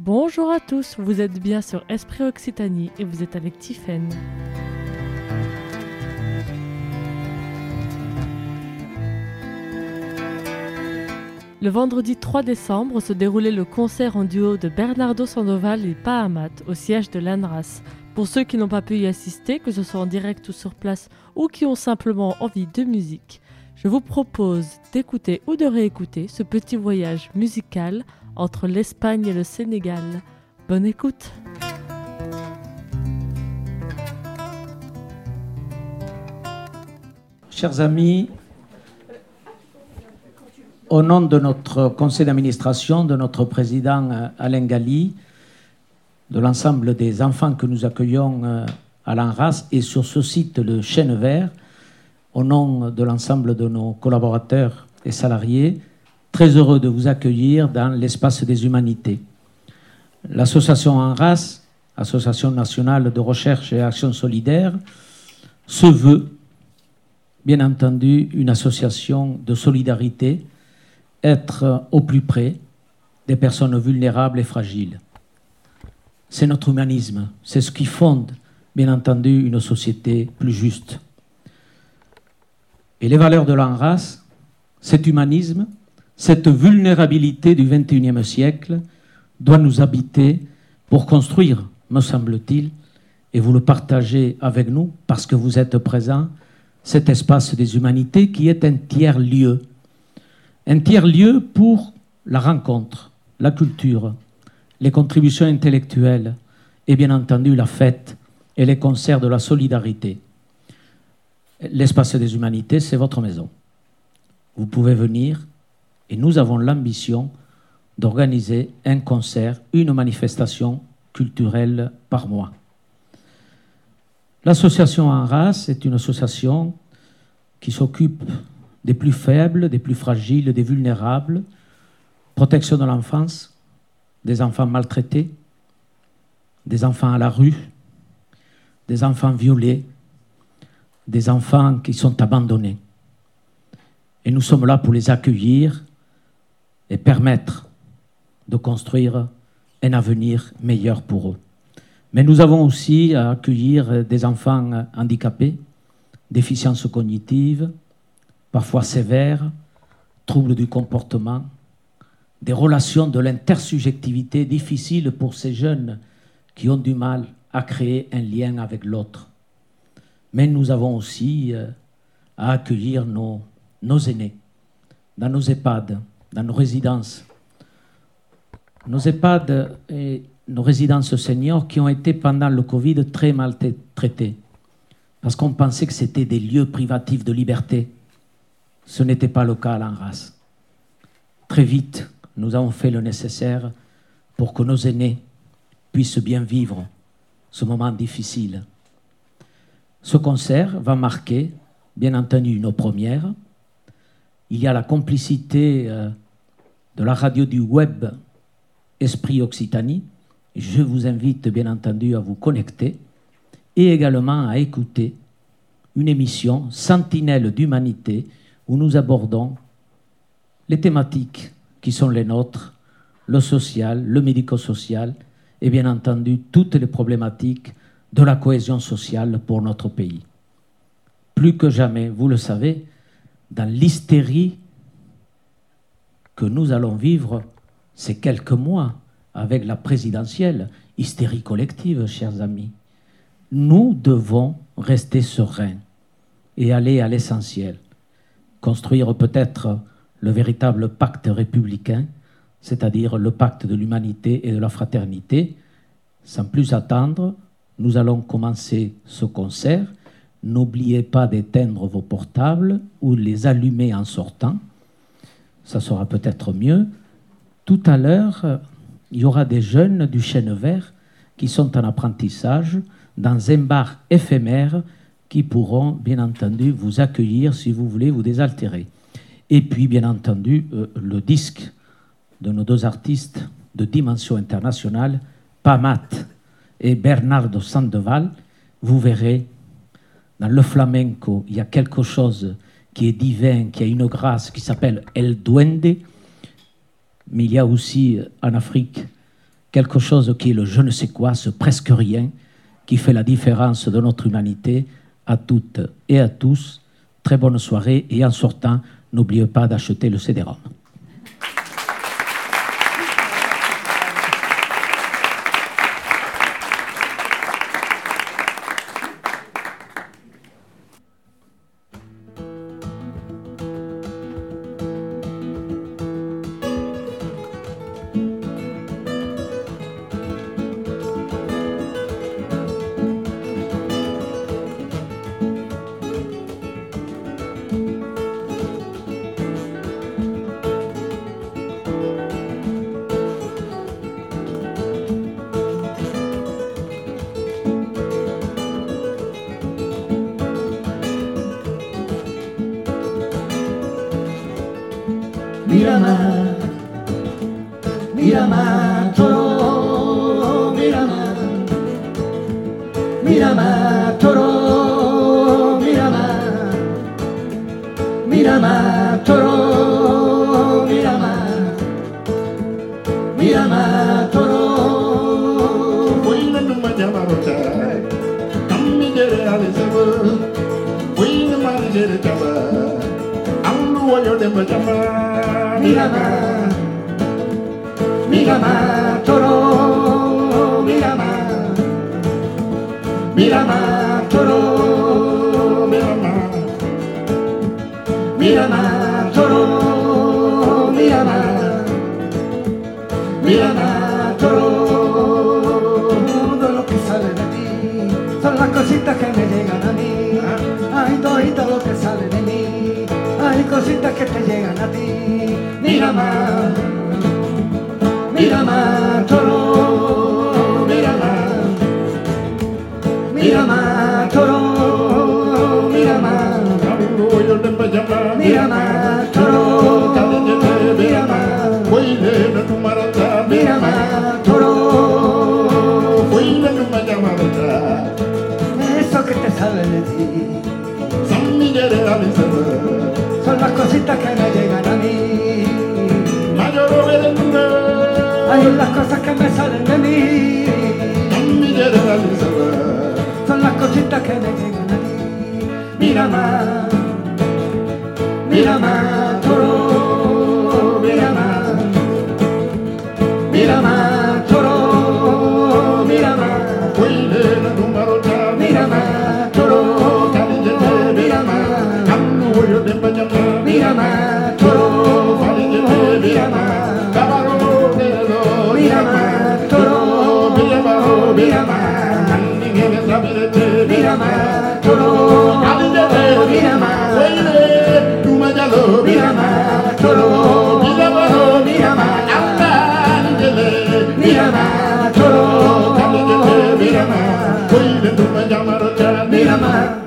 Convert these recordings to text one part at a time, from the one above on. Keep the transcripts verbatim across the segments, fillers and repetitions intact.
Bonjour à tous, vous êtes bien sur Esprit Occitanie et vous êtes avec Tiffaine. Le vendredi trois décembre se déroulait le concert en duo de Bernardo Sandoval et Pahamat au siège de l'ANRAS. Pour ceux qui n'ont pas pu y assister, que ce soit en direct ou sur place, ou qui ont simplement envie de musique, je vous propose d'écouter ou de réécouter ce petit voyage musical entre l'Espagne et le Sénégal. Bonne écoute! Chers amis, au nom de notre conseil d'administration, de notre président Alain Gali, de l'ensemble des enfants que nous accueillons à l'ANRAS et sur ce site de Chêne Vert, au nom de l'ensemble de nos collaborateurs et salariés, très heureux de vous accueillir dans l'espace des humanités. L'association ANRAS, Association nationale de recherche et action solidaire, se veut, bien entendu, une association de solidarité, être au plus près des personnes vulnérables et fragiles. C'est notre humanisme, c'est ce qui fonde, bien entendu, une société plus juste. Et les valeurs de l'ANRAS, cet humanisme, cette vulnérabilité du vingt et unième siècle doit nous habiter pour construire, me semble-t-il, et vous le partagez avec nous parce que vous êtes présents, cet espace des humanités qui est un tiers-lieu. Un tiers-lieu pour la rencontre, la culture, les contributions intellectuelles et bien entendu la fête et les concerts de la solidarité. L'espace des humanités, c'est votre maison. Vous pouvez venir et nous avons l'ambition d'organiser un concert, une manifestation culturelle par mois. L'association ANRAS est une association qui s'occupe des plus faibles, des plus fragiles, des vulnérables, protection de l'enfance, des enfants maltraités, des enfants à la rue, des enfants violés, des enfants qui sont abandonnés. Et nous sommes là pour les accueillir et permettre de construire un avenir meilleur pour eux. Mais nous avons aussi à accueillir des enfants handicapés, déficiences cognitives, parfois sévères, troubles du comportement, des relations de l'intersubjectivité difficiles pour ces jeunes qui ont du mal à créer un lien avec l'autre. Mais nous avons aussi à accueillir nos, nos aînés dans nos EHPAD, dans nos résidences. Nos EHPAD et nos résidences seniors qui ont été pendant le Covid très mal traités parce qu'on pensait que c'était des lieux privatifs de liberté. Ce n'était pas le cas à l'ANRAS. Très vite, nous avons fait le nécessaire pour que nos aînés puissent bien vivre ce moment difficile. Ce concert va marquer, bien entendu, nos premières. Il y a la complicité euh, de la radio du web Esprit Occitanie. Je vous invite, bien entendu, à vous connecter et également à écouter une émission Sentinelle d'humanité où nous abordons les thématiques qui sont les nôtres, le social, le médico-social et bien entendu toutes les problématiques de la cohésion sociale pour notre pays. Plus que jamais, vous le savez, dans l'hystérie que nous allons vivre ces quelques mois avec la présidentielle, hystérie collective, chers amis, nous devons rester sereins et aller à l'essentiel. Construire peut-être le véritable pacte républicain, c'est-à-dire le pacte de l'humanité et de la fraternité. Sans plus attendre, nous allons commencer ce concert. N'oubliez pas d'éteindre vos portables ou les allumer en sortant. Ça sera peut-être mieux. Tout à l'heure, il y aura des jeunes du Chêne Vert qui sont en apprentissage dans un bar éphémère qui pourront, bien entendu, vous accueillir si vous voulez vous désaltérer. Et puis, bien entendu, euh, le disque de nos deux artistes de dimension internationale, Pahamat et Bernardo Sandoval. Vous verrez, dans le flamenco, il y a quelque chose qui est divin, qui a une grâce, qui s'appelle El Duende. Mais il y a aussi, en Afrique, quelque chose qui est le je ne sais quoi, ce presque rien, qui fait la différence de notre humanité à toutes et à tous. Très bonne soirée et en sortant, n'oubliez pas d'acheter le C D-ROM. Miramar, Miramar, Toro, Miramar, Miramar, Toro, Miramar, Miramar, Toro, Miramar, Miramar, Toro. Fui na numa jamarota, kammi jere alisabu, fui na mari jere jaba, amlu wayo demba jama. Miramar, Miramar, Toro, Miramar, Miramar, Toro, Miramar, Miramar, Toro, Miramar, Miramar, Toro. Todo lo que sale de ti son las cositas que me llegan a mí. Ay, todo lo que sale de mí, hay cositas que te llegan a ti. Miramar, Miramar, Toro, Miramar, Miramar, Toro, Miramar, amlu wayo demba jama. Miramar, Toro, Miramar, Fui na numa rata, Miramar, Toro. fui na numa jamarota, Eso que te sale de ti sammi jere alisabu, son las cositas que me llegan a mí. majoro vedenda, Hay las cosas que me salen de mí, kammi jere alisabu, son las cositas que me llegan a mí. Miramar, Miramar, Toro, Miramar, Miramar, Toro, Miramar, fui na numa rota, Miramar, Toro, Miramar, amlu wayo demba jama. Miramar, Toro, Miramar, Cabaro dedo, Miramar, Toro, Miramar, Miramar, ningene sabirete, Miramar, Toro, Alidete, Miramar, Weile, Dumajalo, Miramar, Toro, Miramar, Miramar, Alidele, Miramar, Toro, Alidete, Miramar, Weile, Dumajamaro, Miramar.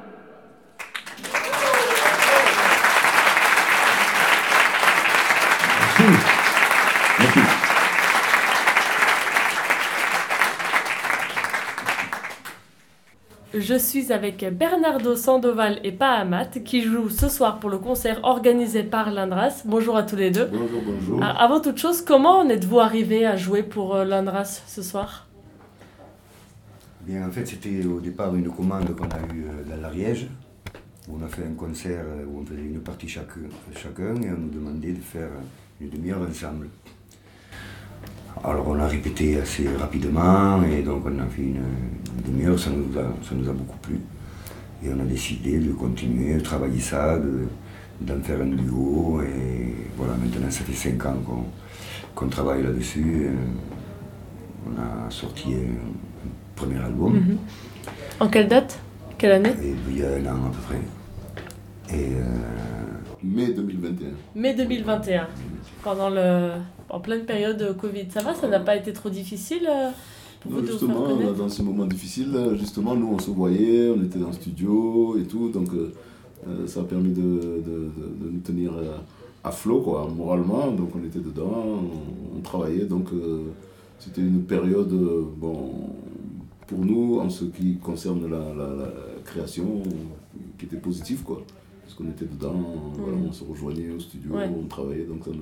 Je suis avec Bernardo Sandoval et Pahamat qui jouent ce soir pour le concert organisé par l'Andras. Bonjour à tous les deux. Bonjour, bonjour. Ah, avant toute chose, comment en êtes-vous arrivé à jouer pour euh, l'Andras ce soir? Bien, en fait, c'était au départ une commande qu'on a eue dans l'Ariège, où on a fait un concert où on faisait une partie chacun, chacun et on nous demandait de faire une demi-heure ensemble. Alors on a répété assez rapidement et donc on a fait une, une demi-heure, ça nous, a, ça nous a beaucoup plu. Et on a décidé de continuer, de travailler ça, de, d'en faire un duo. Et voilà, maintenant ça fait cinq ans qu'on, qu'on travaille là-dessus. On a sorti un, un premier album. Mm-hmm. En quelle date? Quelle année? Et il y a un an à peu près. Et euh... mai deux mille vingt et un. Mai deux mille vingt et un, pendant le, en pleine période de Covid. Ça va, ça n'a pas été trop difficile euh, pour non, vous de vous faire justement, connaître? dans ces moments difficiles, justement, nous on se voyait, on était dans le studio et tout, donc euh, ça a permis de, de, de, de nous tenir à flot, quoi, moralement. Donc on était dedans, on, on travaillait, donc euh, c'était une période, bon, pour nous, en ce qui concerne la, la, la création, qui était positive, quoi. Parce qu'on était dedans, mmh. voilà, on se rejoignait au studio, ouais. On travaillait, donc ça nous,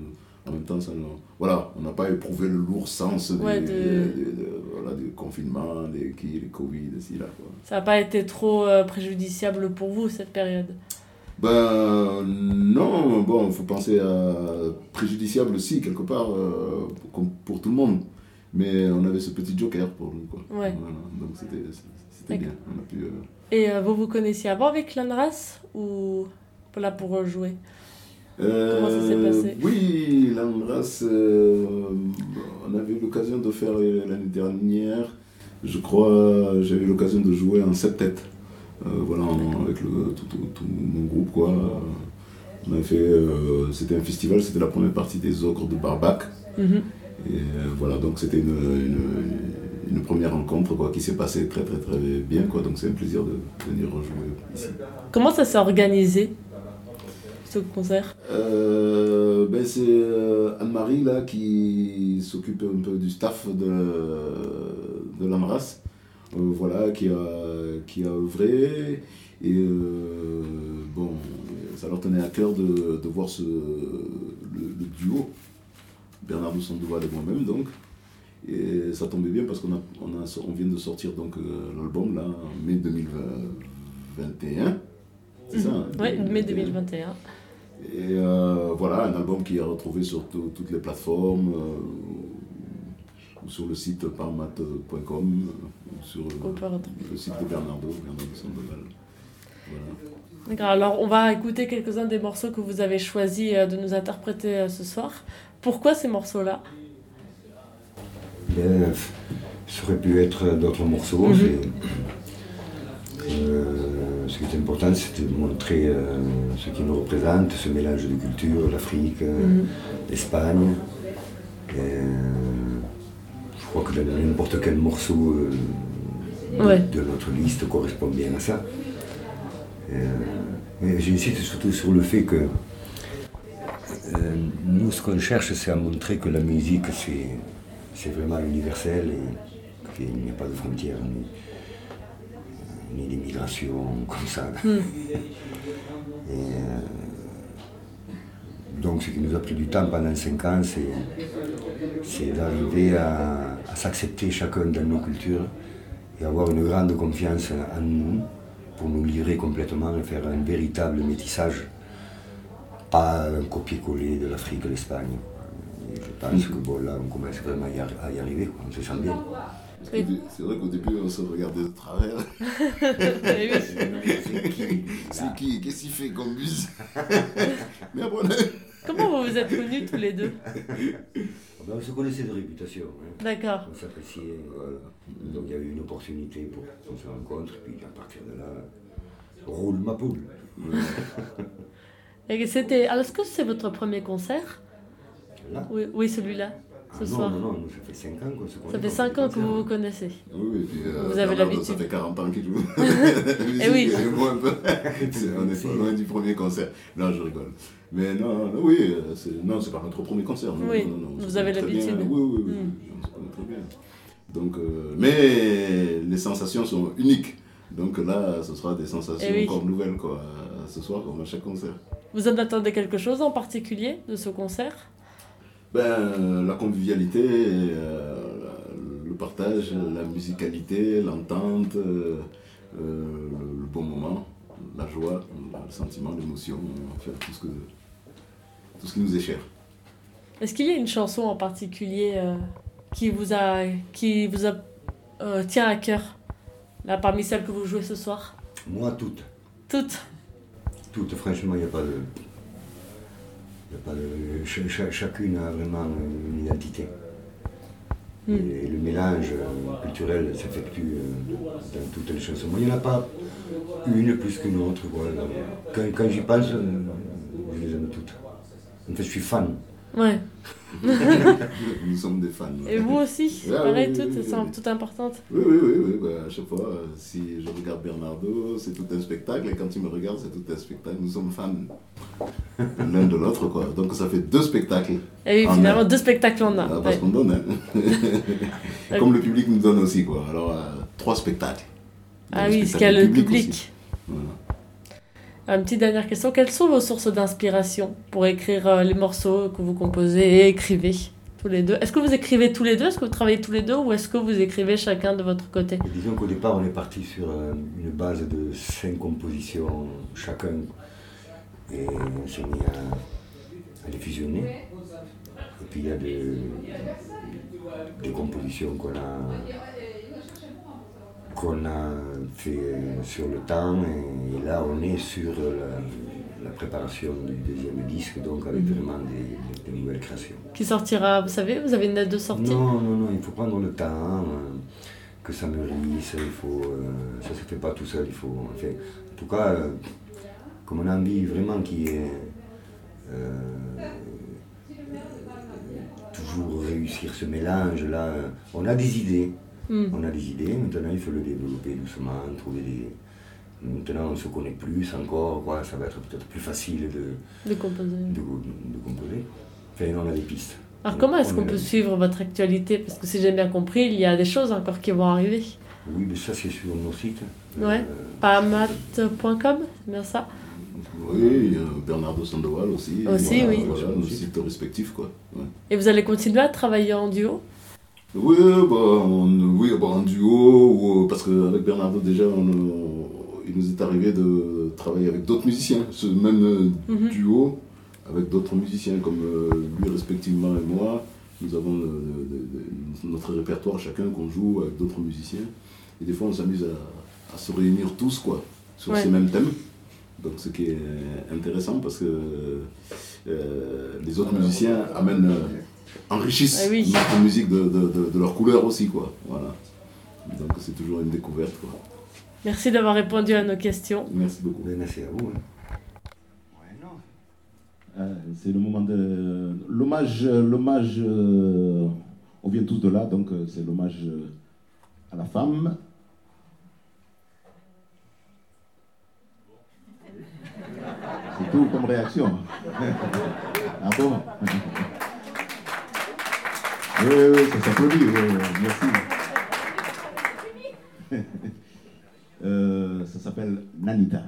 en même temps, ça nous, voilà, on n'a pas éprouvé le lourd sens des, Ouais, de... des, des, des, voilà, des confinements, des, qui, les Covid, ici, là. Quoi. Ça n'a pas été trop euh, préjudiciable pour vous, cette période? Ben non, bon, il faut penser à préjudiciable aussi, quelque part, euh, pour, pour tout le monde. Mais on avait ce petit joker pour nous, quoi. Ouais. Voilà, donc c'était, c'était bien. On a pu, euh... Et euh, vous vous connaissiez avant avec l'ANRAS ou là pour jouer? Euh, Comment ça s'est passé? Oui, l'ANRAS, euh, on avait eu l'occasion de faire l'année dernière, je crois, j'avais eu l'occasion de jouer en septet, euh, voilà, en, avec le, tout, tout, tout mon groupe, quoi. On avait fait, euh, c'était un festival, c'était la première partie des Ogres de Barbac. Mm-hmm. Et euh, voilà, donc c'était une, une, une première rencontre, quoi, qui s'est passée très très très bien, quoi, donc c'est un plaisir de venir rejouer ici. Comment ça s'est organisé, ce concert? euh, ben C'est euh, Anne-Marie là, qui s'occupe un peu du staff de, de l'ANRAS, euh, voilà, qui a, qui a œuvré, et euh, bon, ça leur tenait à cœur de, de voir ce, le, le duo, Bernardo Sandoval et moi-même, donc. Et ça tombait bien parce qu'on a, on a, on vient de sortir donc, euh, l'album là, en mai deux mille vingt et un. C'est mmh. ça hein, Oui, mai deux mille vingt et un. Et euh, voilà, un album qui est retrouvé sur tout, toutes les plateformes, euh, ou sur le site parmat point com, ou sur euh, le site de Bernardo, Bernardo Sandoval. Voilà. D'accord, alors on va écouter quelques-uns des morceaux que vous avez choisi de nous interpréter ce soir. Pourquoi ces morceaux-là? Bien, ça aurait pu être d'autres morceaux. Mm-hmm. Euh, ce qui est important, c'était de montrer euh, ce qui nous représente, ce mélange de cultures, l'Afrique, euh, mm-hmm. l'Espagne. Et, euh, je crois que n'importe quel morceau euh, ouais. de, de notre liste correspond bien à ça. Euh, mais j'insiste surtout sur le fait que euh, nous, ce qu'on cherche, c'est à montrer que la musique, c'est, c'est vraiment universel et qu'il n'y a pas de frontières, ni, ni d'immigration, comme ça. Mm. Et, euh, donc, ce qui nous a pris du temps pendant cinq ans, c'est, c'est d'arriver à, à s'accepter chacun dans nos cultures et avoir une grande confiance en nous, pour nous livrer complètement et faire un véritable métissage, pas un copier-coller de l'Afrique et l'Espagne. Et je pense que bon, là, on commence vraiment à y arriver, quoi. On se sent bien. C'est vrai qu'au début, on se regardait de travers. C'est qui? C'est qui? Qu'est-ce qu'il fait comme bus? Mais après, comment vous vous êtes connus tous les deux? Ben, on se connaissait de réputation. Hein. D'accord. On s'appréciait. Voilà. Donc il y a eu une opportunité pour qu'on se rencontre, puis à partir de là, roule ma poule. Et c'était... Alors, est-ce que c'est votre premier concert? Là? Oui, oui, celui-là, ce ah soir. Non, non, non, ça fait cinq ans qu'on se connaît. Ça fait cinq ans que vous vous connaissez. Oui, et puis, euh, vous avez l'habitude. Ça fait quarante ans qu'il joue. Et oui. Moi, un peu. On est pas loin du premier concert. Non, je rigole. Mais non, non oui, c'est, non, c'est pas notre premier concert. Non, oui, non, non, vous avez l'habitude. Oui, oui, oui, mm. on se connaît très bien. Donc, euh, mais les sensations sont uniques. Donc là, ce sera des sensations oui. encore nouvelles, quoi, ce soir, comme à chaque concert. Vous en attendez quelque chose en particulier de ce concert? Ben, la convivialité, euh, le partage, la musicalité, l'entente, euh, euh, le bon moment, la joie, le sentiment, l'émotion, en fait, tout ce, que, tout ce qui nous est cher. Est-ce qu'il y a une chanson en particulier euh, qui vous a, qui vous a, euh, tient à cœur, là, parmi celles que vous jouez ce soir? Moi, toutes. Toutes? Toutes, franchement, il n'y a pas de... Y a pas de... Ch- ch- chacune a vraiment une identité. Mm. Et le mélange culturel s'effectue dans toutes les chansons. Moi, il n'y en a pas une plus qu'une autre. Voilà. Quand, quand j'y pense, je les aime toutes. En fait, je suis fan. Ouais. Nous sommes des fans. Et vous aussi, c'est ah, pareil, oui, toutes, oui, sont oui. toutes importantes. Oui, oui, oui, oui. Bah, à chaque fois, si je regarde Bernardo, c'est tout un spectacle, et quand il me regarde, c'est tout un spectacle. Nous sommes fans l'un de l'autre, quoi. Donc ça fait deux spectacles. Et oui, finalement, un. deux spectacles en un. Ah, parce ouais. qu'on donne, hein. Comme le public nous donne aussi, quoi. Alors, euh, trois spectacles. Ah oui, parce qu'il y a le public. public. Voilà. Une petite dernière question. Quelles sont vos sources d'inspiration pour écrire euh, les morceaux que vous composez et écrivez tous les deux? Est-ce que vous écrivez tous les deux? Est-ce que vous travaillez tous les deux? Ou est-ce que vous écrivez chacun de votre côté? Et disons qu'au départ, on est parti sur euh, une base de cinq compositions chacun. Et on s'est mis à, à les fusionner. Et puis il y a des, des compositions qu'on a, qu'on a fait sur le temps. Et là, on est sur la, la préparation du deuxième disque, donc avec vraiment des, des nouvelles créations. Qui sortira, vous savez, vous avez une date de sortie? Non, non, non, il faut prendre le temps, euh, que ça mûrisse, il faut, euh, ça ne se fait pas tout seul, il faut, enfin, en tout cas, euh, comme on a envie vraiment qu'il y ait euh, toujours réussir ce mélange-là, euh, on a des idées, mm. on a des idées, maintenant il faut le développer doucement, trouver des... Maintenant on se connaît plus encore, quoi, ça va être peut-être plus facile de, de composer. De, de composer. Enfin, on a des pistes. Alors comment est-ce qu'on peut suivre votre actualité? Parce que si j'ai bien compris, il y a des choses encore qui vont arriver. Oui, mais ça c'est sur nos sites. Ouais, euh, pahamat point com, c'est bien ça? Oui, il y a Bernardo Sandoval aussi. Aussi, voilà, oui. Voilà, nos sites respectifs, quoi. Ouais. Et vous allez continuer à travailler en duo? Oui, bah, on, oui bah, en duo, ou, parce qu'avec Bernardo déjà, on, on, il nous est arrivé de travailler avec d'autres musiciens, ce même mm-hmm. duo. Avec d'autres musiciens comme euh, lui respectivement et moi, nous avons euh, de, de, notre répertoire chacun qu'on joue avec d'autres musiciens. Et des fois on s'amuse à, à se réunir tous quoi, sur ouais. ces mêmes thèmes. Donc ce qui est intéressant parce que euh, les autres musiciens amènent, euh, enrichissent ah oui. notre musique de, de, de, de leur couleur aussi quoi. Voilà. Donc c'est toujours une découverte quoi. Merci d'avoir répondu à nos questions. Merci beaucoup. Merci à vous. Hein. Euh, c'est le moment de l'hommage, l'hommage euh, on vient tous de là, donc euh, c'est l'hommage euh, à la femme. C'est tout comme réaction. Ah bon? Oui, oui, ça s'applaudit, oui, merci. euh, ça s'appelle Nanita.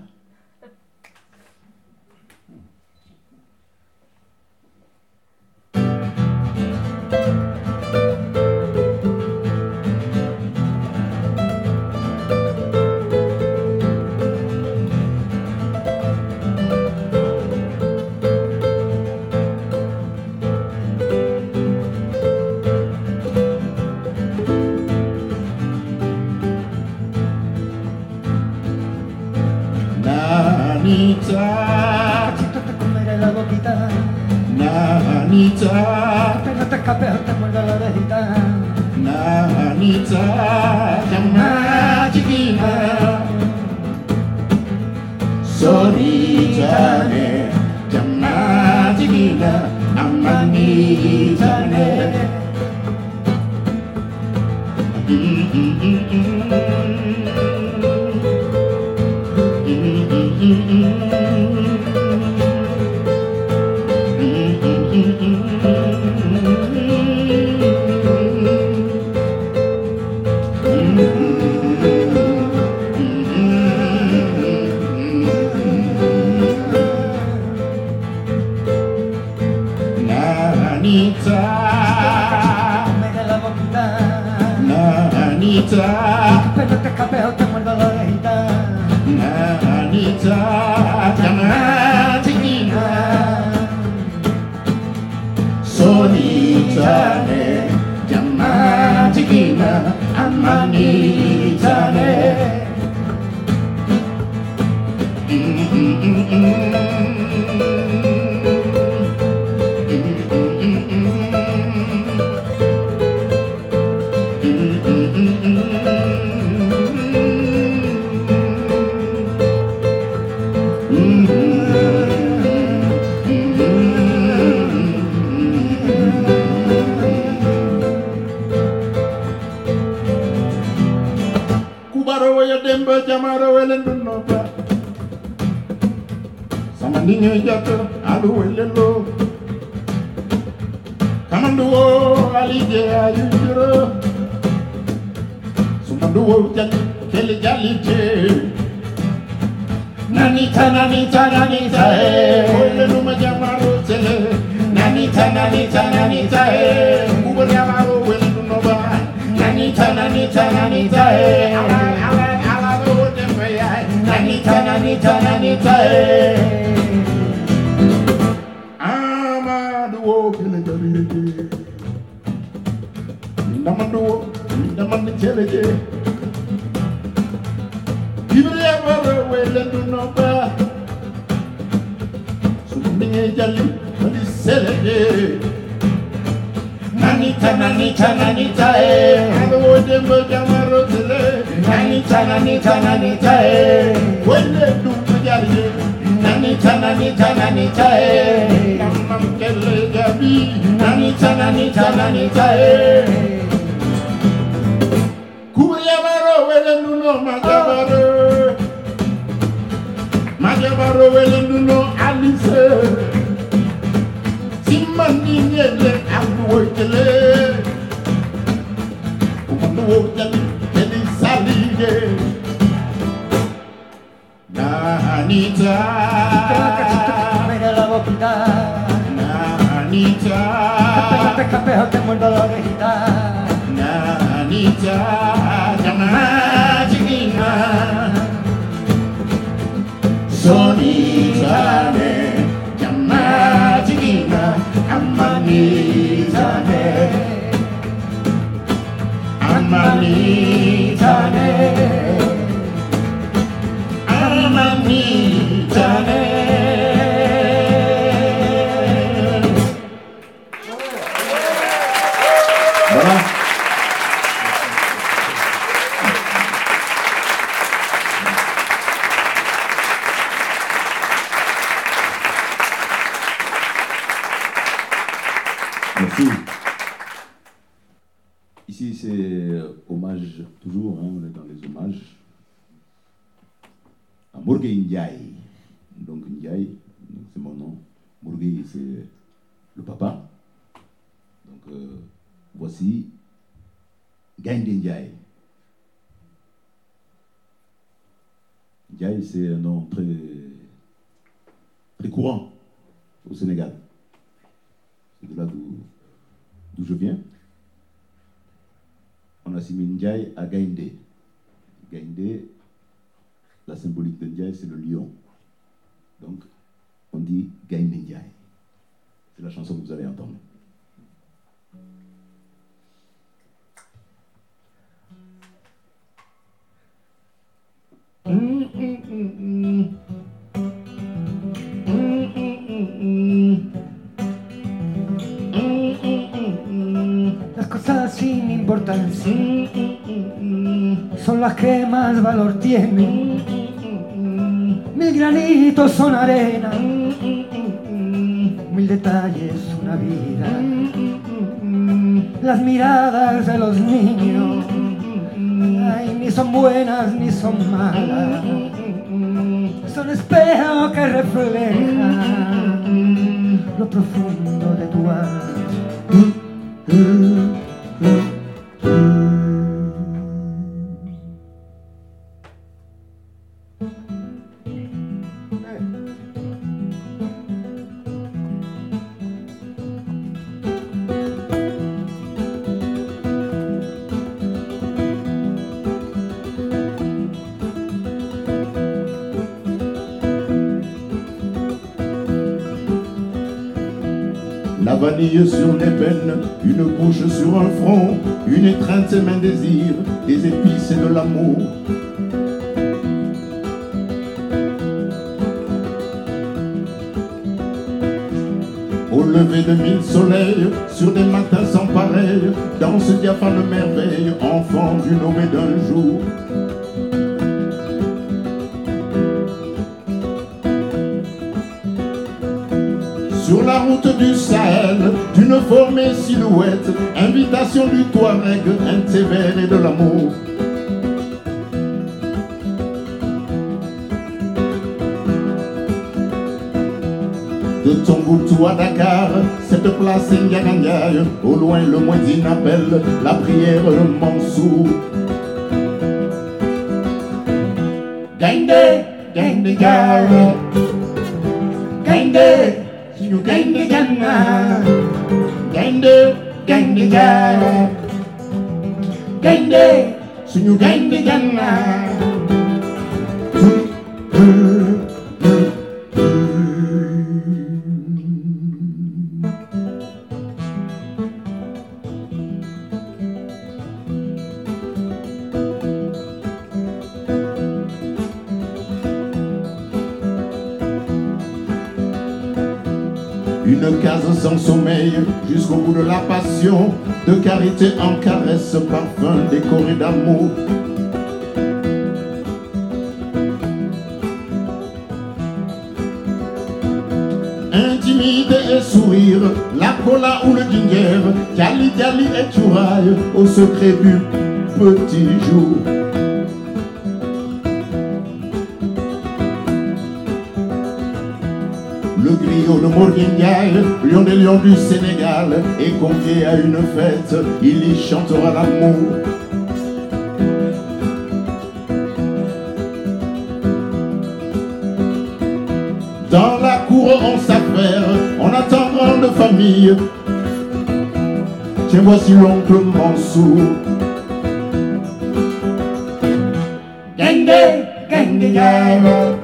Nanita, si tú te comeres la boquita, Nanita, que no te escapes o te muerda la orejita, Nanita, llama chiquita, solita, llama chiquita, amanita, que no te escapes o te muerda la orejita, Nanita, llama chiquita, solita, llama chiquita, amanita, Jamaro elendo pa Samandinho jato alu elelo Kamanduo alije ayujuro Sumanduo jali kele jalije Nanita, nanita, nanita, eh. Ole numa jamaro tele. Nanita, nanita, nanita, eh. Uwe jamaro wele nunoba. Nanita, nanita, nanita, eh. Ala, ala, ala, do dembe ya. Nanita, nanita, nanita, eh. Amadu wo kele jabireke. Namando, namando cheleje. Ibre amaro wele nunoba. Sumbe jali, mani seleje. Nanita, nanita, nanita, eh. Alo dembe jamaro tele. Nanita, nanita, nanita, eh. Wele dumbe jali. Nanita, nanita, nanita, eh. Namam kele jabi. Nanita, nanita, nanita, eh. Kubiyamaro wele nuno majabaro. Majabaro wele nuno alise. Simani nyele abuwekele. Ubuwekele eli salige. Nanita. Mira la boquita. Nanita. Pepe, pepe, te muerdo la orejita. Nanita, llama chiquina. Sonita, llama chiquina. Amanita, Amanita, Amanita. Voilà. Merci. Ici, c'est hommage, toujours, hein, on est dans les hommages, à Morgue Ndiaye. Donc, Ndiaye, c'est mon nom. Morgue, c'est le papa. Donc, euh, voici Gaïndé Ndiaye. Ndiaye, c'est un nom très, très courant au Sénégal. C'est de là d'où, d'où je viens. On assimile Ndiaye à Gaïndé. Gaïndé, la symbolique de Ndiaye, c'est le lion. Donc, on dit Gaïndé Ndiaye. C'est la chanson que vous allez entendre. Las cosas sin importancia son las que más valor tienen. Mil granitos son arena, mil detalles una vida. Las miradas de los niños, ay, ni son buenas ni son malas. Son espejo que refleja lo profundo de tu alma. La vanille sur les veines, une bouche sur un front, une étreinte et un désir, des épices et de l'amour. Au lever de mille soleils, sur des matins sans pareil, dans ce diaphane merveille, enfant du nommé d'un jour. Sur la route du Sahel, d'une formée silhouette, invitation du Touareg, un thé vert et de l'amour. De Tombouctou à Dakar, cette place Ndiagandiaye, au loin le Mouedine appelle la prière de Mansour. Gaïndé, gaynde njaay gaynde suñu gaynde janna gaynde gaynde njaay gaynde suñu gaynde janna Une case sans sommeil jusqu'au bout de la passion, de carité en caresse, parfum décoré d'amour. Intimité et sourire, la cola ou le ginger, Djali Djali et Touraille au secret du petit jour. Le griot de Morguengaï, lion des lions du Sénégal, est convié à une fête, il y chantera l'amour. Dans la cour on s'affaire, on attend grande famille. Tiens, voici l'oncle Mansour. Gaynde, gaynde njaay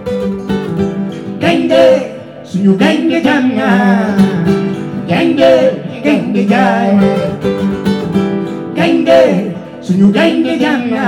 gaynde suñu gaynde janna gaynde gaynde njaay gaynde suñu gaynde janna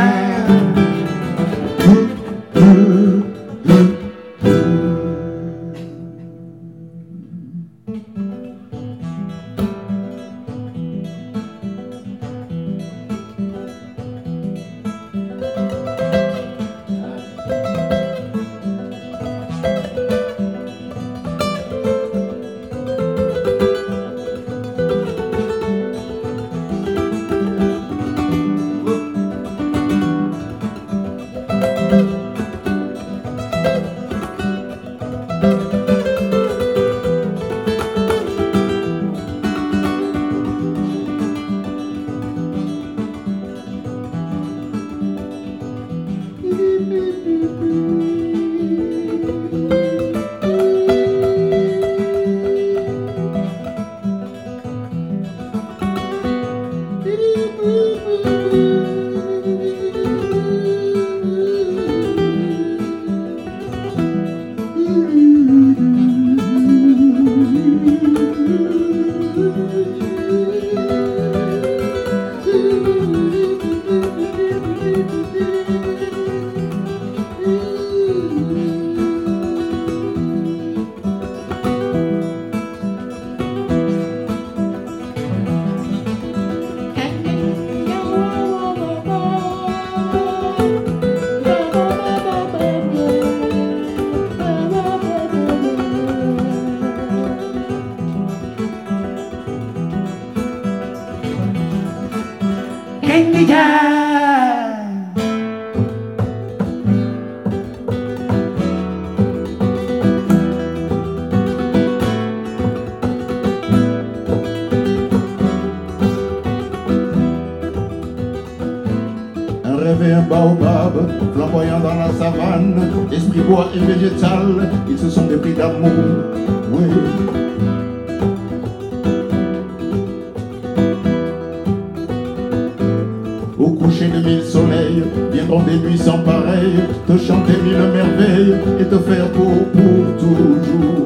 gaynde njaay Un rêve et un baobab, flamboyant dans la savane, esprit bois et végétal, ils se sont dépris d'amour, oui. Au coucher de mille soleils, viendront des nuits sans pareil, te chanter mille merveilles et te faire beau pour toujours.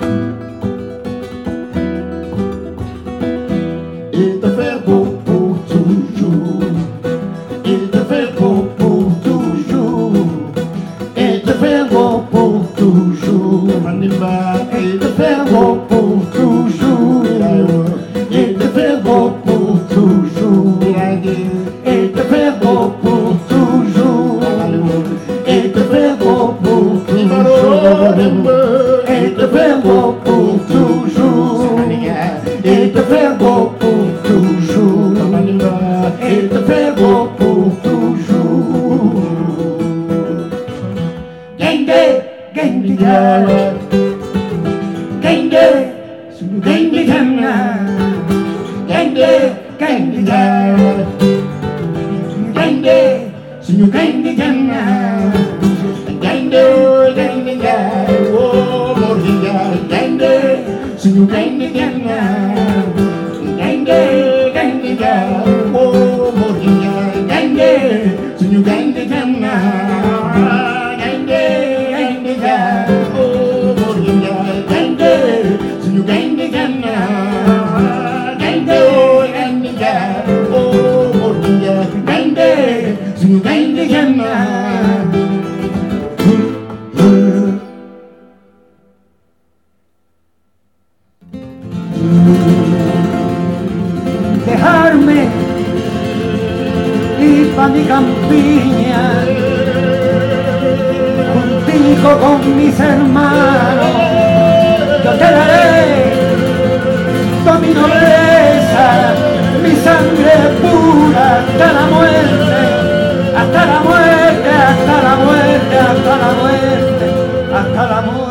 Et te faire beau pour toujours. Et te faire beau pour toujours. Et te faire beau pour toujours. Et te faire beau pour toujours. Et te faire beau pour toujours. Et te faire beau pour toujours. Et te faire beau pour toujours. Et te faire dejarme y pa' mi campiña, juntico con mis hermanos, yo te daré toda mi nobleza, mi sangre pura hasta la muerte, hasta la muerte, hasta la muerte, hasta la muerte, hasta la muerte.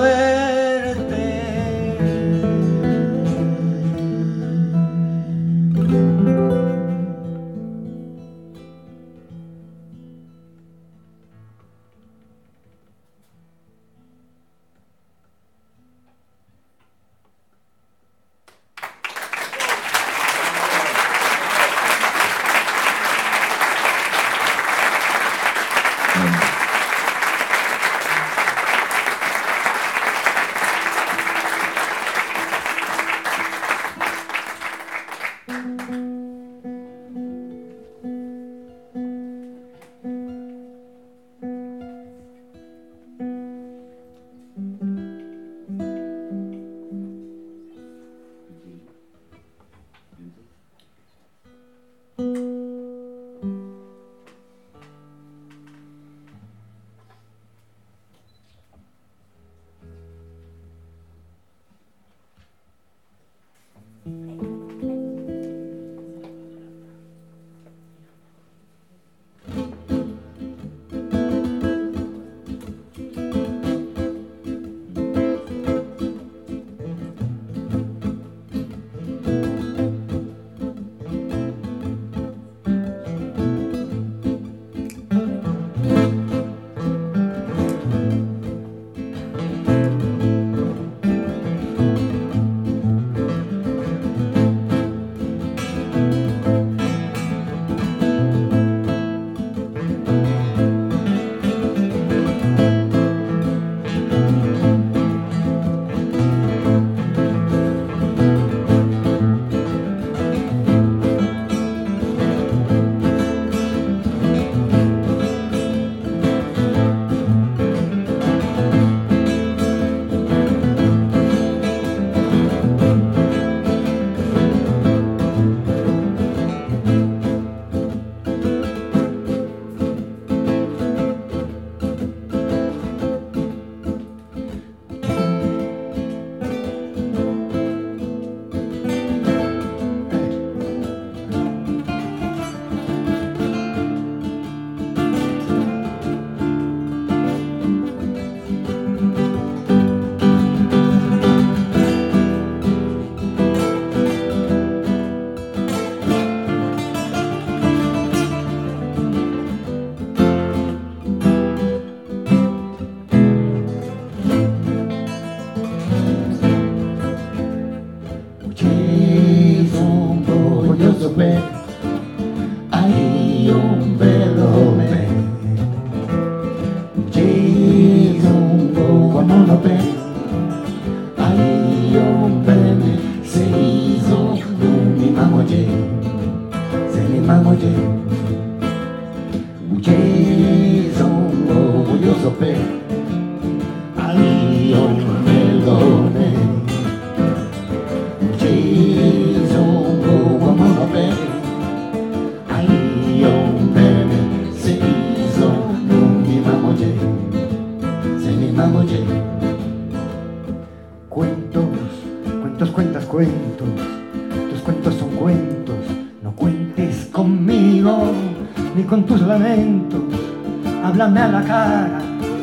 Cuentos, cuentos, cuentas, cuentos, tus cuentos son cuentos, no cuentes conmigo ni con tus lamentos, háblame a la cara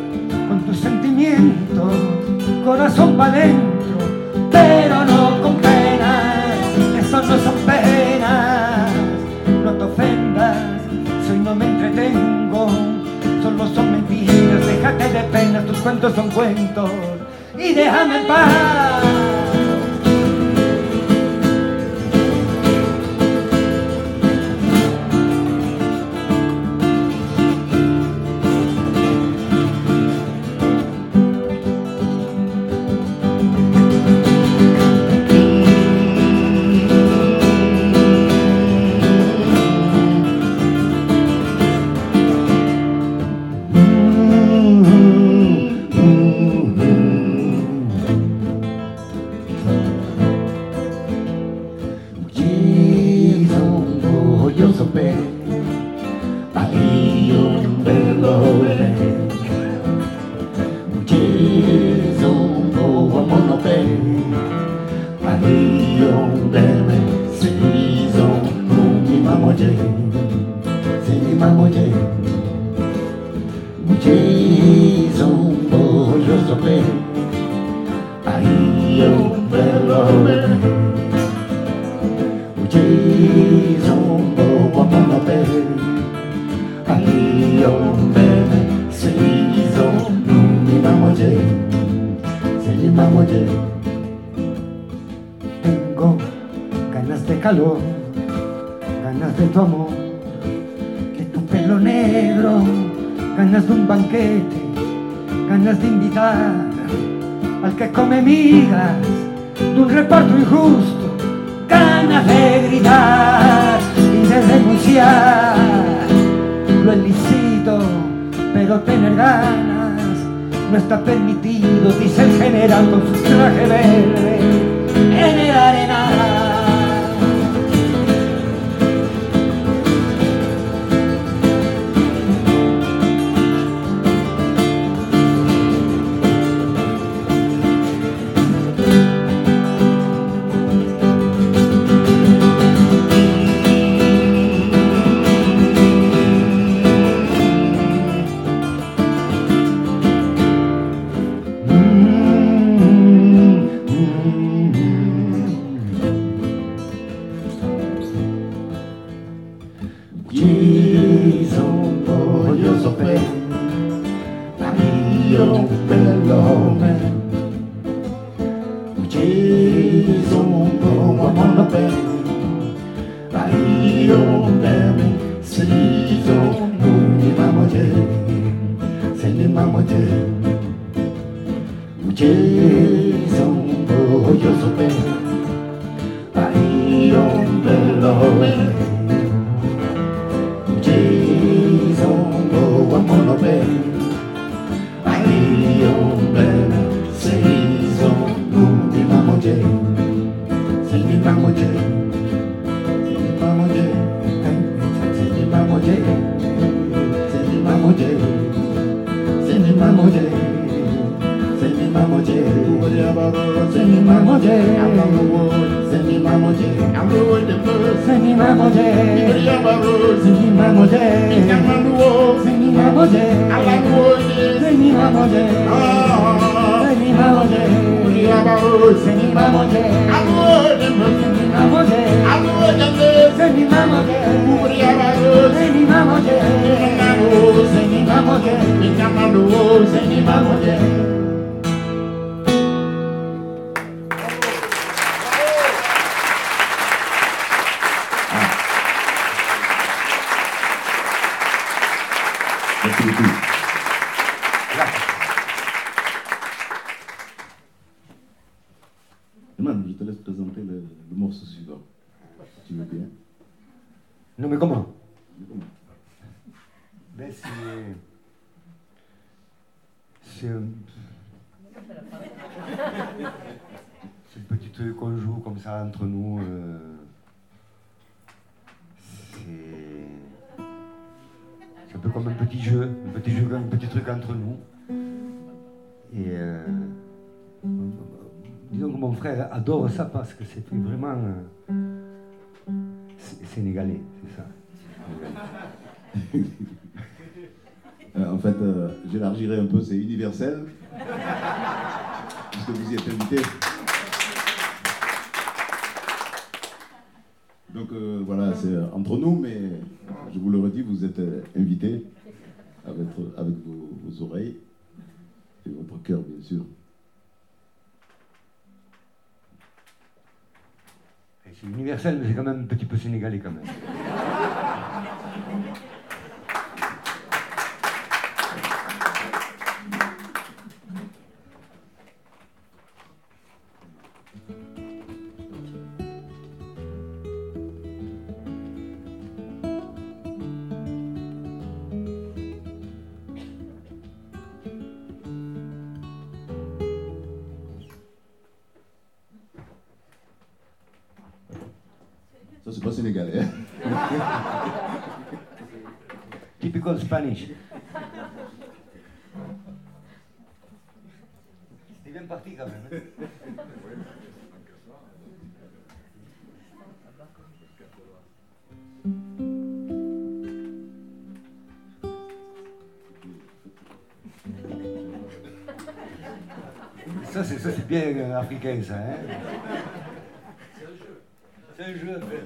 con tus sentimientos, corazón pa' dentro, pero no con penas, eso no son penas, no te ofendas, si hoy no me entretengo, solo son mentiras, déjate de penas, tus cuentos son cuentos y déjame en paz. voglioso bene, io un bello bene, ucciso un po' mono bene, io un bene, se non mi mamo se mi mamo ucciso un po' voglioso bene, io un bello bene, ucciso un po' mono bene, io un bene, se non mi mamo se mi mamo. Tengo ganas de calor, ganas de tu amor, de tu pelo negro, ganas de un banquete, ganas de invitar al que come migas, de un reparto injusto, ganas de gritar y de denunciar lo ilícito, pero tener ganas no está permitido, dice el general con su traje verde en el arenal. Eman, je te laisse présenter le, le morceau suivant. Tu veux bien? Non mais comment? Ben c'est... C'est un... C'est une petite truc qu'on joue comme ça entre nous. Euh... C'est... C'est un peu comme un petit jeu, un petit jeu, un petit truc entre nous. Et... Euh... Disons que mon frère adore ça parce que c'est vraiment euh, sénégalais, c'est ça. euh, en fait, euh, j'élargirai un peu, c'est universel, puisque vous y êtes invité. Donc euh, voilà, c'est entre nous, mais je vous le redis, vous êtes invités avec, avec vos, vos oreilles et votre cœur, bien sûr. C'est universel, mais c'est quand même un petit peu sénégalais quand même. Ça c'est pas sénégalais. Typical Spanish. C'est bien parti quand même. Hein. Ça, c'est, ça, c'est bien euh, africain, ça. Hein. C'est un jeu. C'est un jeu, en fait.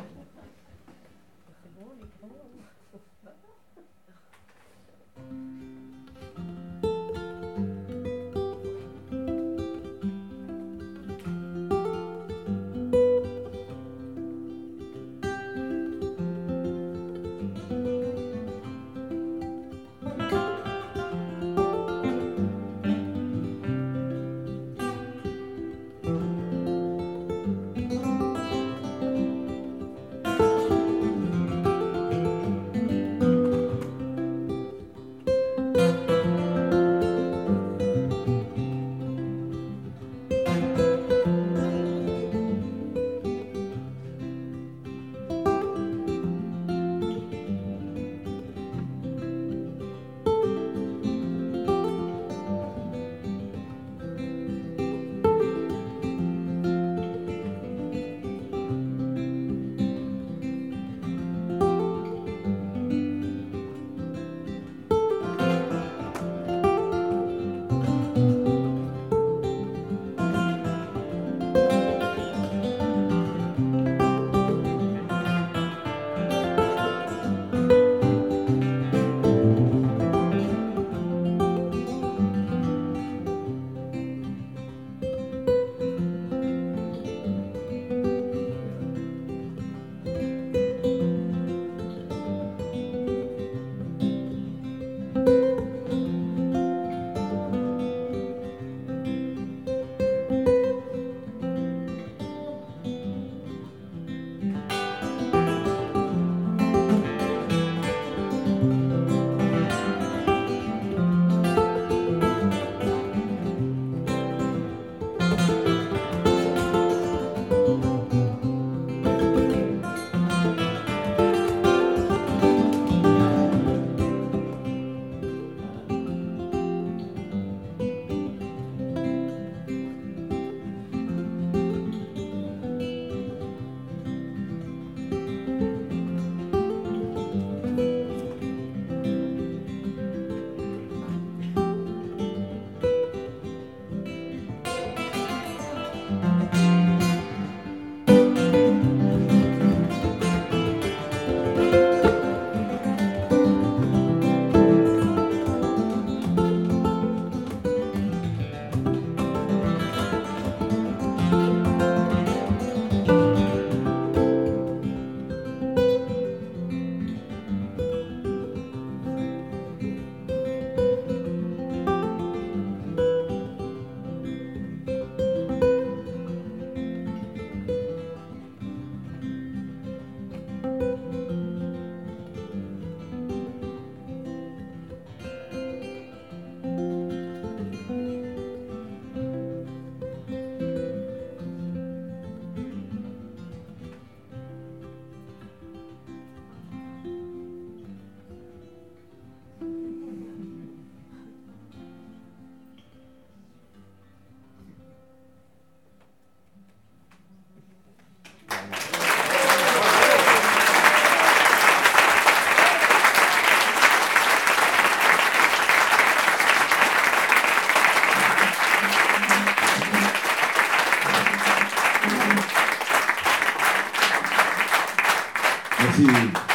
Merci.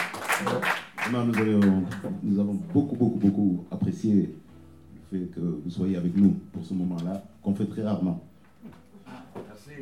Vraiment, nous, avons, nous avons beaucoup, beaucoup, beaucoup apprécié le fait que vous soyez avec nous pour ce moment-là, qu'on fait très rarement. Merci.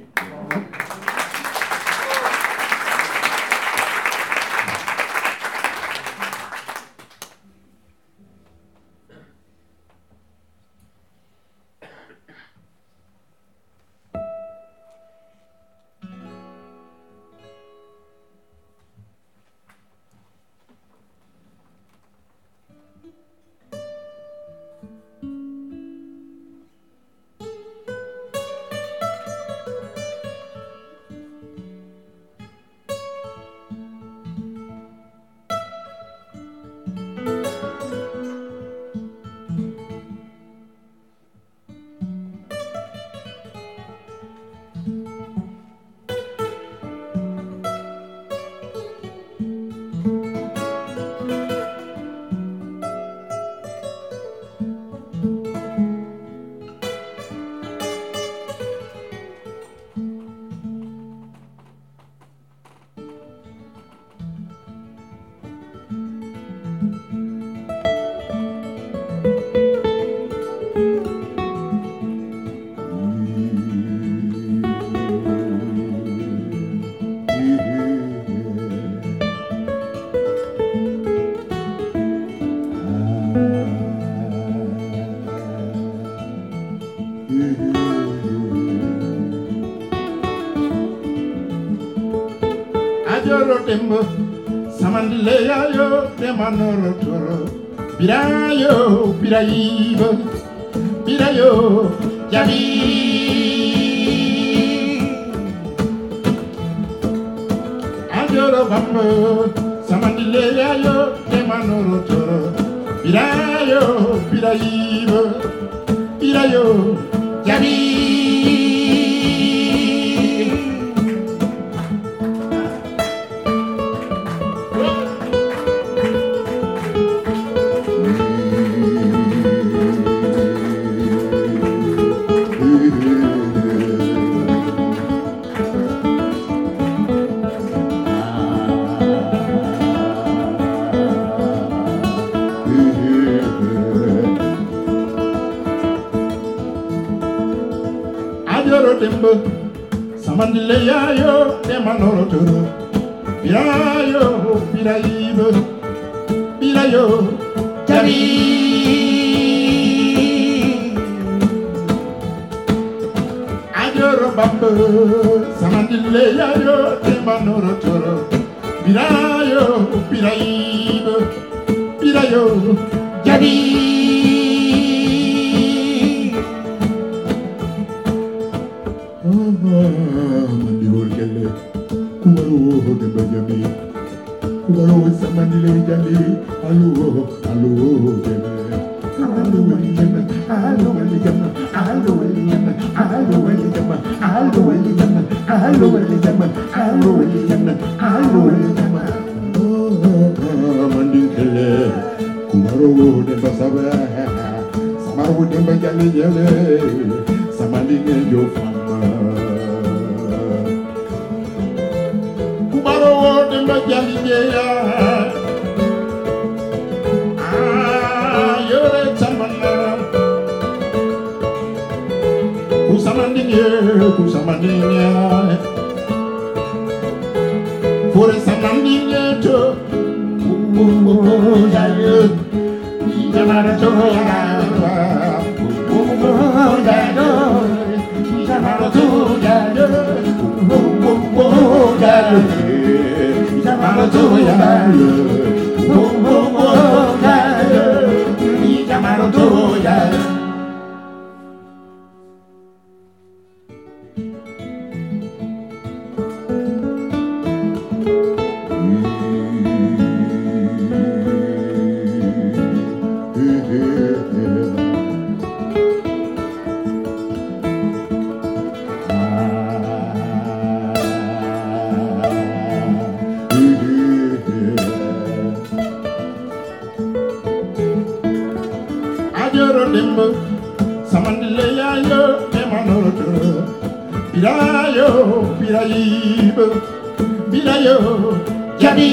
dembo samandile yayo de manoro toro birayo birayiba birayo jabi ajoro bambo samandile yayo de manoro toro birayo birayiba birayo jabi samandile yayo de manoro toro birayo birayiba birayo jabi ajoro bambo samandile yayo de manoro toro birayo birayiba birayo jabi Kubaro samandile jali, alo alo jale, alo wali jama, alo wali jama, alo wali jama, alo wali jama, alo wali jama, alo wali jama, alo wali jama, alo wali jama. Oh, mandingkele, kubaro demba sabe, samaro demba jali jale, samandile jo fama. Demba jaliya ah yore tamana kusamandinye kusamandinye fore samandinye to oh jaye jamara to ya oh jaye jamara to ya oh jaye Jamaro toya, oh oh oh, Jamaro toya. Samandile yayo de manoro toro birayo birayiba birayo jabi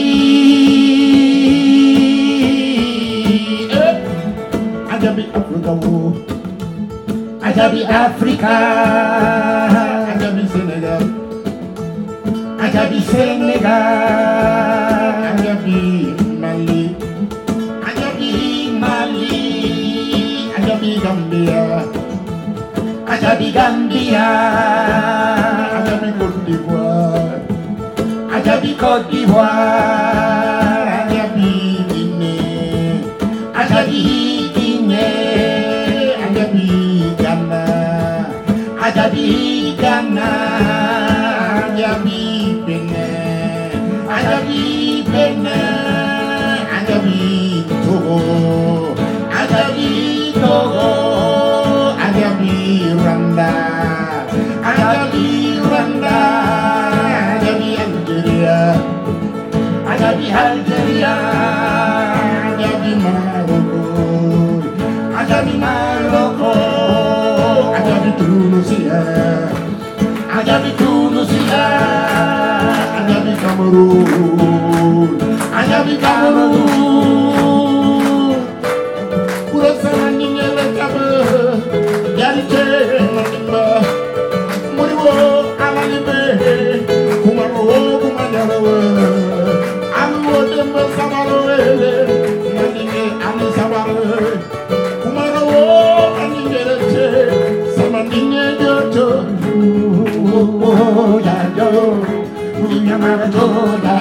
ajabi Afrika wo ajabi Afrika ajabi Senegal ajabi Senegal ajabi Mali ajabi Mali ajabi Gambia ajabi Gambia ajabi Côte d'Ivoire ajabi Côte d'Ivoire ajabi Guinée ajabi Guinée ajabi Ghana ajabi Ghana ajabi Benin ajabi Benin ajabi Togo ajabi Togo ajabi Rwanda ajabi Rwanda ajabi Algeria ajabi Algeria ajabi Morocco ajabi Morocco ajabi Tunisia ajabi Tunisia ajabi Cameroon ajabi Cameroon pura samandinye le kabe yarite mandimba muriwo alalibe kumaro kumanyalawe aluwo demba samarowele mandinye ali sabare kumaro mandinye leche samandinye joto oh oh ya yo llamada tuya,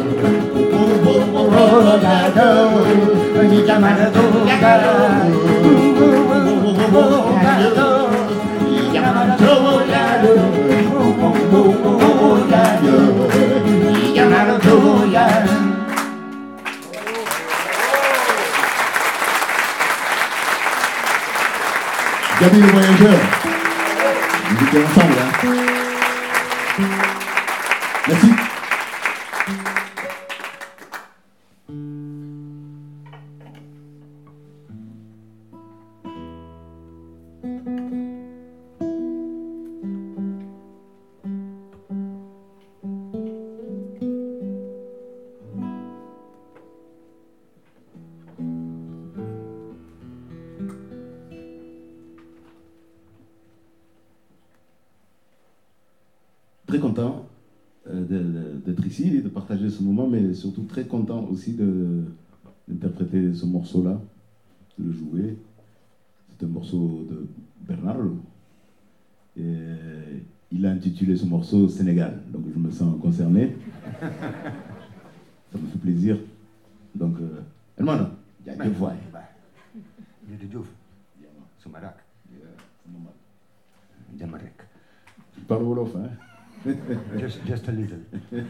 mi llamada tuya, llamada tuya, llamada tuya. Gabi les voyageurs, vous étiez ensemble, hein? Merci. Très content euh, de- d'être ici et de partager ce moment, mais surtout très content aussi de- d'interpréter ce morceau-là, de le jouer. C'est un morceau de Bernardo. Et il a intitulé ce morceau Sénégal, donc je me sens concerné. Ça me fait plaisir. Donc, euh, hermano, ya que fue. Jullie Diouf, Sumarak, Jamarek. Tu parles Wolof, hein? Just, just a little.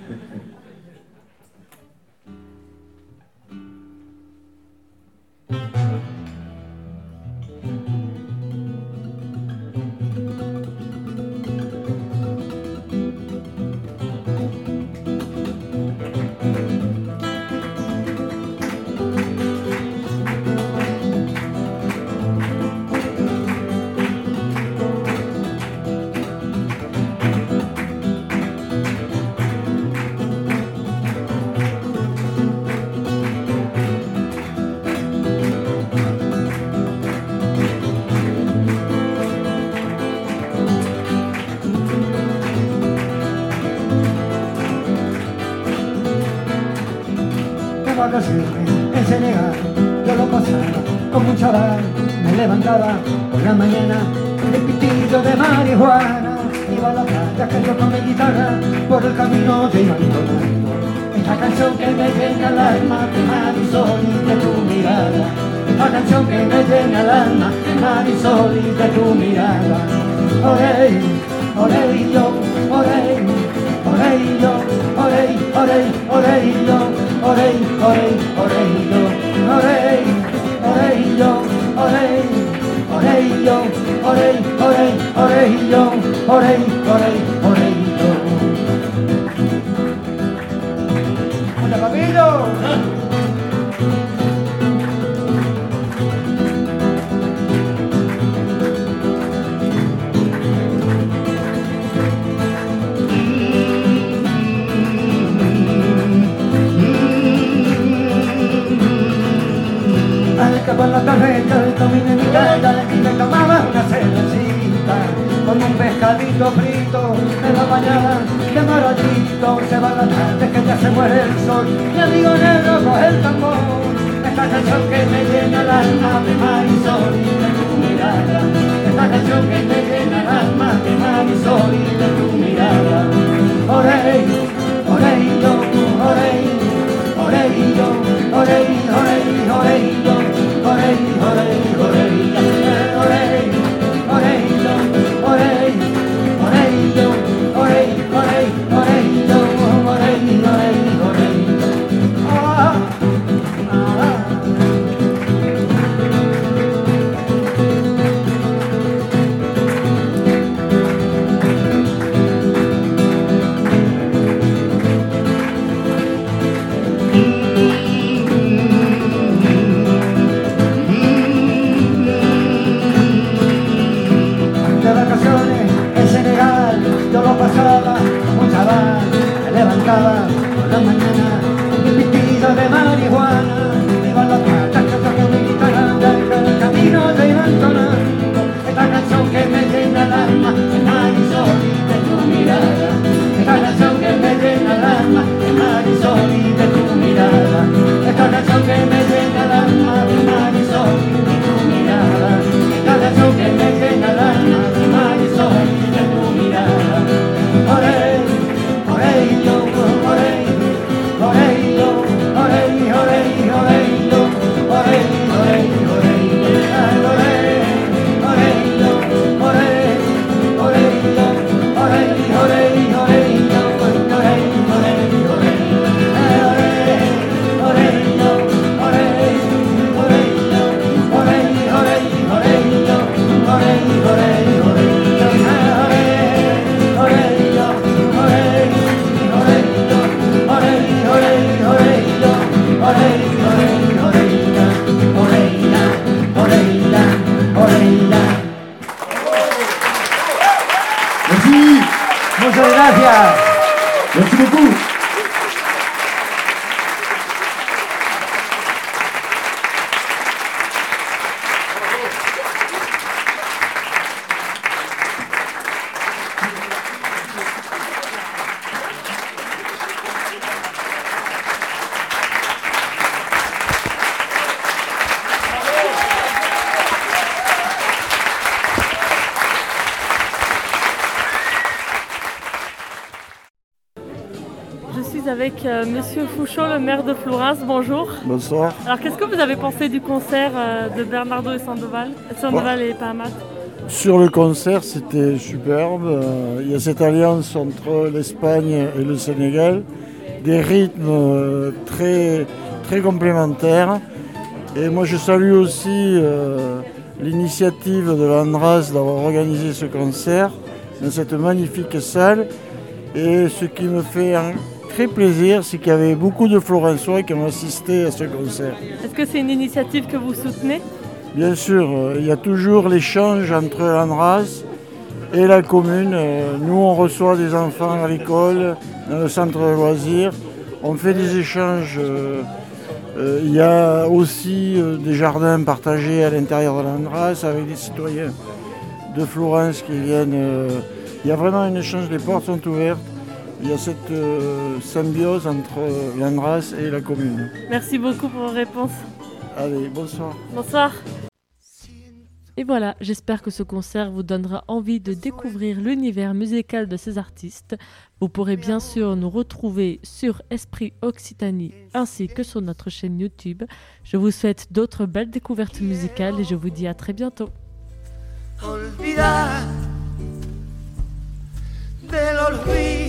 De vacaciones en Senegal, yo lo pasaba como un chaval, me levantaba por la mañana de pitillo de marihuana, iba a la playa que yo con mi guitarra, por el camino te iba entonando esta canción que me llena el alma de Marisol y de tu mirada, esta canción que me llena el alma de Marisol y de tu mirada. Orey, orey yo, orey, orey yo, orey, orey, orey yo, orey, orey, orey yo, orey, orey yo, orey, orey yo, orey, orey, orey yo, orey, orey, orey yo. ¡Hola, papito! Al que por la carreta el camino en mi casa y me tomaba una cervecita con un pescadito frito en la mañana de marallito. Se va la tarde que ya se muere el sol, mi amigo negro coge el tambor, esta canción que me llena el alma de Marisol y de tu mirada, esta canción que me llena el alma de Marisol y de tu mirada. Orey, orey yo, orey, orey yo, orey, orey, orey yo, orey, orey, orey, orey, orey yo, orey, orey yo, orey, orey, orey yo, orey, orey, orey. Ah, ah. avec euh, Monsieur Fouchot, le maire de Flourens. Bonjour. Bonsoir. Alors qu'est-ce que vous avez pensé du concert euh, de Bernardo et Sandoval, Sandoval bon. et Pahamat? Sur le concert, c'était superbe. Euh, il y a cette alliance entre l'Espagne et le Sénégal, des rythmes euh, très, très complémentaires. Et moi je salue aussi euh, l'initiative de l'Andras d'avoir organisé ce concert dans cette magnifique salle. Et ce qui me fait un très plaisir, c'est qu'il y avait beaucoup de Florençois qui ont assisté à ce concert. Est-ce que c'est une initiative que vous soutenez? Bien sûr, il y a toujours l'échange entre l'Andras et la commune. Nous, on reçoit des enfants à l'école, dans le centre de loisirs. On fait des échanges. Il y a aussi des jardins partagés à l'intérieur de l'Andras avec des citoyens de Flourens qui viennent. Il y a vraiment un échange, les portes sont ouvertes. Il y a cette symbiose entre l'Andras et la commune. Merci beaucoup pour vos réponses. Allez, bonsoir. Bonsoir. Et voilà, j'espère que ce concert vous donnera envie de découvrir l'univers musical de ces artistes. Vous pourrez bien sûr nous retrouver sur Esprit Occitanie ainsi que sur notre chaîne YouTube. Je vous souhaite d'autres belles découvertes musicales et je vous dis à très bientôt. Olvidar del olvido.